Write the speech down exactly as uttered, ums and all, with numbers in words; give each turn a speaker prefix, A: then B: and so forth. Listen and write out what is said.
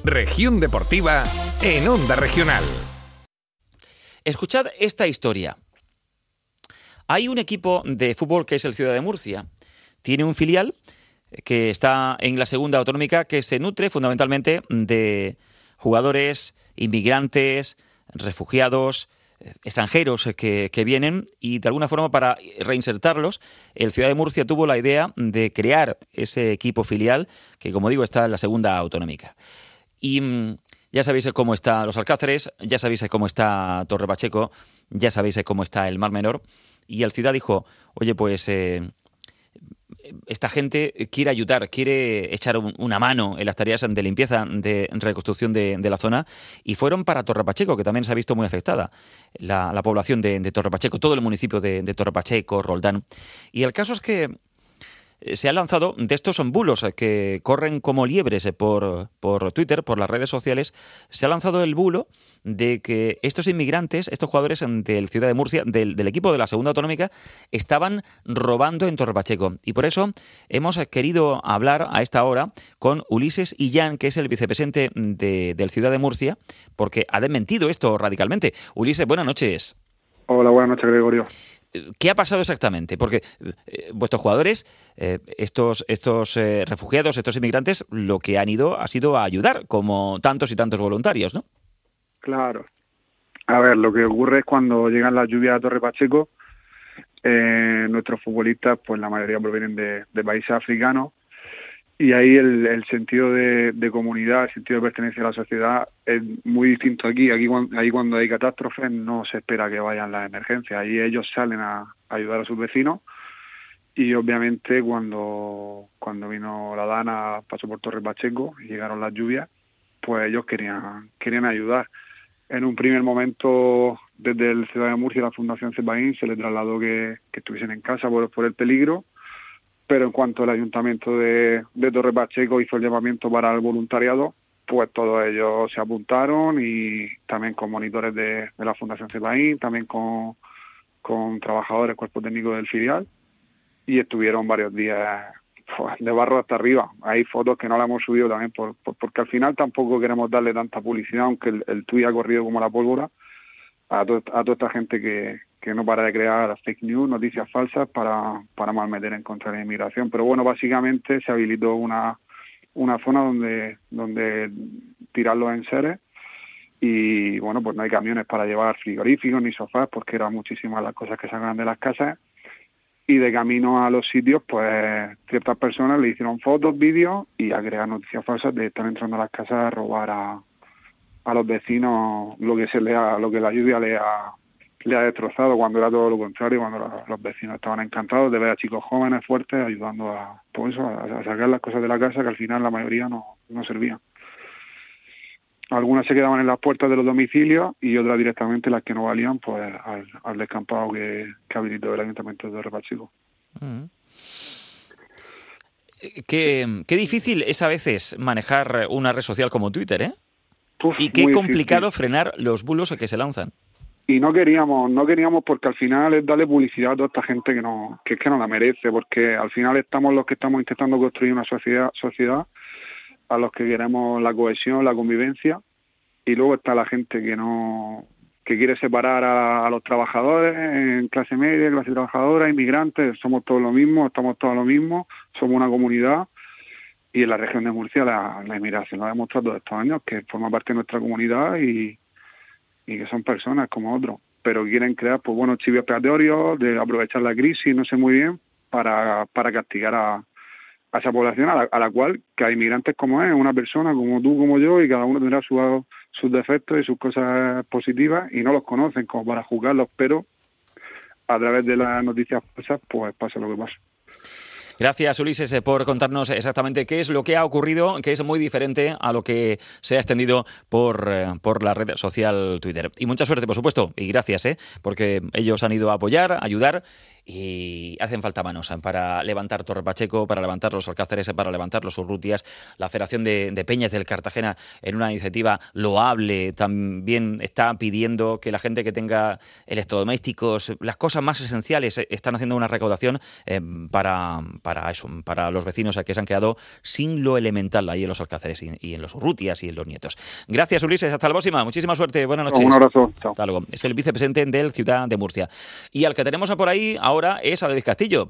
A: Región Deportiva en Onda Regional.
B: Escuchad esta historia. Hay un equipo de fútbol que es el Ciudad de Murcia. Tiene un filial que está en la segunda autonómica que se nutre fundamentalmente de jugadores, inmigrantes, refugiados, extranjeros que, que vienen, y de alguna forma para reinsertarlos el Ciudad de Murcia tuvo la idea de crear ese equipo filial que, como digo, está en la segunda autonómica. Y mmm, ya sabéis cómo está Los Alcázares, ya sabéis cómo está Torre Pacheco, ya sabéis cómo está el Mar Menor, y el Ciudad dijo, oye, pues eh, esta gente quiere ayudar, quiere echar un, una mano en las tareas de limpieza, de reconstrucción de, de la zona, y fueron para Torre Pacheco, que también se ha visto muy afectada la, la población de, de Torre Pacheco, todo el municipio de, de Torre Pacheco, Roldán. Y el caso es que se han lanzado de estos son bulos que corren como liebres por, por Twitter, por las redes sociales. Se ha lanzado el bulo de que estos inmigrantes, estos jugadores del Ciudad de Murcia, del, del equipo de la segunda autonómica, estaban robando en Torre Pacheco. Y por eso hemos querido hablar a esta hora con Ulises Illán, que es el vicepresidente de, del Ciudad de Murcia, porque ha desmentido esto radicalmente. Ulises, buenas noches.
C: Hola, buenas noches, Gregorio.
B: ¿Qué ha pasado exactamente? Porque eh, vuestros jugadores, eh, estos, estos eh, refugiados, estos inmigrantes, lo que han ido ha sido a ayudar, como tantos y tantos voluntarios, ¿no?
C: Claro. A ver, lo que ocurre es cuando llegan las lluvias a Torre Pacheco, eh, nuestros futbolistas, pues la mayoría provienen de, de países africanos, y ahí el, el sentido de, de comunidad, el sentido de pertenencia a la sociedad es muy distinto aquí. Aquí ahí cuando hay catástrofes no se espera que vayan las emergencias. Ahí ellos salen a, a ayudar a sus vecinos, y obviamente cuando cuando vino la Dana, pasó por Torre Pacheco y llegaron las lluvias, pues ellos querían querían ayudar. En un primer momento, desde el Ciudad de Murcia, la Fundación Cepaín, se les trasladó que, que estuviesen en casa por, por el peligro. Pero en cuanto el Ayuntamiento de, de Torre Pacheco hizo el llamamiento para el voluntariado, pues todos ellos se apuntaron, y también con monitores de, de la Fundación Cepaín, también con, con trabajadores, cuerpo técnico del filial, y estuvieron varios días pues, de barro hasta arriba. Hay fotos que no las hemos subido también, por, por, porque al final tampoco queremos darle tanta publicidad, aunque el, el tuit ha corrido como la pólvora, a, to, a toda esta gente que... que no para de crear fake news, noticias falsas para, para malmeter en contra de la inmigración. Pero bueno, básicamente se habilitó una una zona donde donde tirar los enseres, y bueno, pues no hay camiones para llevar frigoríficos ni sofás, porque eran muchísimas las cosas que sacaban de las casas, y de camino a los sitios, pues ciertas personas le hicieron fotos, vídeos, y a crear noticias falsas de estar entrando a las casas a robar a, a los vecinos lo que se le ha, lo que la lluvia le ha le ha destrozado, cuando era todo lo contrario, cuando los, los vecinos estaban encantados de ver a chicos jóvenes, fuertes, ayudando a, pues eso, a, a sacar las cosas de la casa, que al final la mayoría no, no servían. Algunas se quedaban en las puertas de los domicilios, y otras directamente, las que no valían, pues al, al descampado que, que habilitó el Ayuntamiento de Torre Pacheco.
B: Mm. Qué, qué difícil es a veces manejar una red social como Twitter, ¿eh? Uf, y qué complicado difícil. Frenar los bulos que se lanzan.
C: Y no queríamos, no queríamos porque al final es darle publicidad a toda esta gente que no, que es que no la merece, porque al final estamos los que estamos intentando construir una sociedad, sociedad a los que queremos la cohesión, la convivencia, y luego está la gente que no, que quiere separar a, a los trabajadores en clase media, clase trabajadora, inmigrantes. Somos todos lo mismo, estamos todos lo mismo, somos una comunidad, y en la región de Murcia la, la inmigración lo ha demostrado todos estos años, que forma parte de nuestra comunidad, y y que son personas como otros, pero quieren crear, pues bueno, chivos expiatorios, de aprovechar la crisis, no sé muy bien, para para castigar a, a esa población, a la, a la cual, que hay inmigrantes como es, una persona como tú, como yo, y cada uno tendrá su, sus defectos y sus cosas positivas, y no los conocen como para juzgarlos, pero a través de las noticias falsas, pues pasa lo que pasa.
B: Gracias, Ulises, por contarnos exactamente qué es lo que ha ocurrido, que es muy diferente a lo que se ha extendido por, por la red social Twitter. Y mucha suerte, por supuesto, y gracias, ¿eh? porque ellos han ido a apoyar, a ayudar, y hacen falta manos para levantar Torre Pacheco, para levantar los Alcáceres, para levantar los Urrutias. La Federación de, de Peñas del Cartagena, en una iniciativa loable, también está pidiendo que la gente que tenga electrodomésticos, las cosas más esenciales, están haciendo una recaudación eh, para, para eso, para los vecinos que se han quedado sin lo elemental ahí en los Alcáceres y, y en los Urrutias y en los nietos. Gracias, Ulises, hasta la próxima. Muchísima suerte, buenas noches.
C: Un abrazo. Chao.
B: Hasta luego. Es el vicepresidente del Ciudad de Murcia. Y al que tenemos por ahí ahora es a David Castillo.